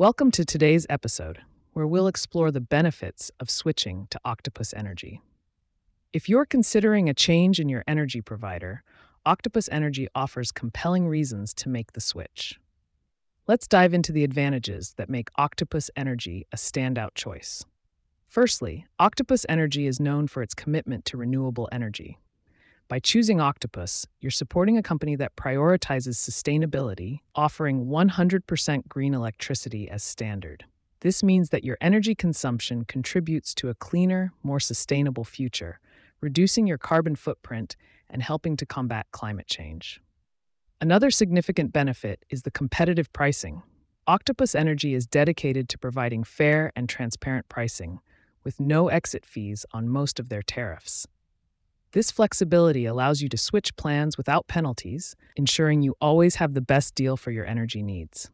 Welcome to today's episode, where we'll explore the benefits of switching to Octopus Energy. If you're considering a change in your energy provider, Octopus Energy offers compelling reasons to make the switch. Let's dive into the advantages that make Octopus Energy a standout choice. Firstly, Octopus Energy is known for its commitment to renewable energy. By choosing Octopus, you're supporting a company that prioritizes sustainability, offering 100% green electricity as standard. This means that your energy consumption contributes to a cleaner, more sustainable future, reducing your carbon footprint and helping to combat climate change. Another significant benefit is the competitive pricing. Octopus Energy is dedicated to providing fair and transparent pricing, with no exit fees on most of their tariffs. This flexibility allows you to switch plans without penalties, ensuring you always have the best deal for your energy needs.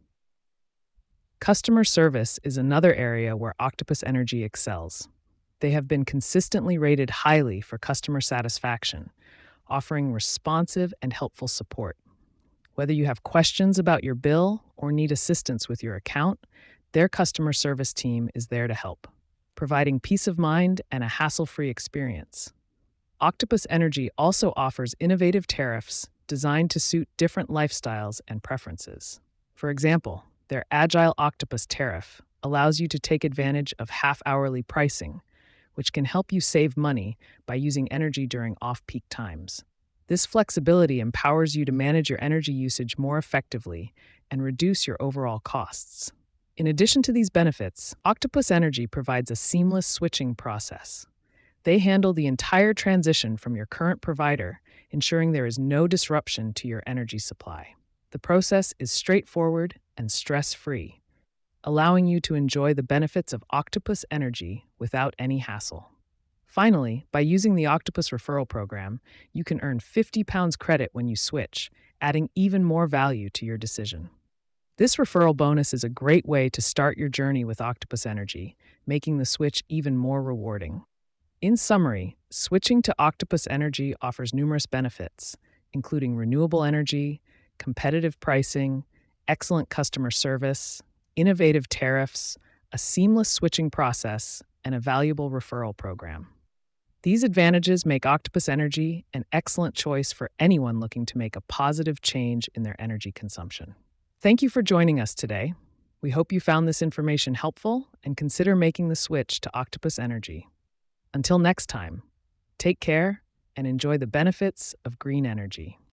Customer service is another area where Octopus Energy excels. They have been consistently rated highly for customer satisfaction, offering responsive and helpful support. Whether you have questions about your bill or need assistance with your account, their customer service team is there to help, providing peace of mind and a hassle-free experience. Octopus Energy also offers innovative tariffs designed to suit different lifestyles and preferences. For example, their Agile Octopus tariff allows you to take advantage of half-hourly pricing, which can help you save money by using energy during off-peak times. This flexibility empowers you to manage your energy usage more effectively and reduce your overall costs. In addition to these benefits, Octopus Energy provides a seamless switching process. They handle the entire transition from your current provider, ensuring there is no disruption to your energy supply. The process is straightforward and stress-free, allowing you to enjoy the benefits of Octopus Energy without any hassle. Finally, by using the Octopus Referral Program, you can earn £50 credit when you switch, adding even more value to your decision. This referral bonus is a great way to start your journey with Octopus Energy, making the switch even more rewarding. In summary, switching to Octopus Energy offers numerous benefits, including renewable energy, competitive pricing, excellent customer service, innovative tariffs, a seamless switching process, and a valuable referral program. These advantages make Octopus Energy an excellent choice for anyone looking to make a positive change in their energy consumption. Thank you for joining us today. We hope you found this information helpful and consider making the switch to Octopus Energy. Until next time, take care and enjoy the benefits of green energy.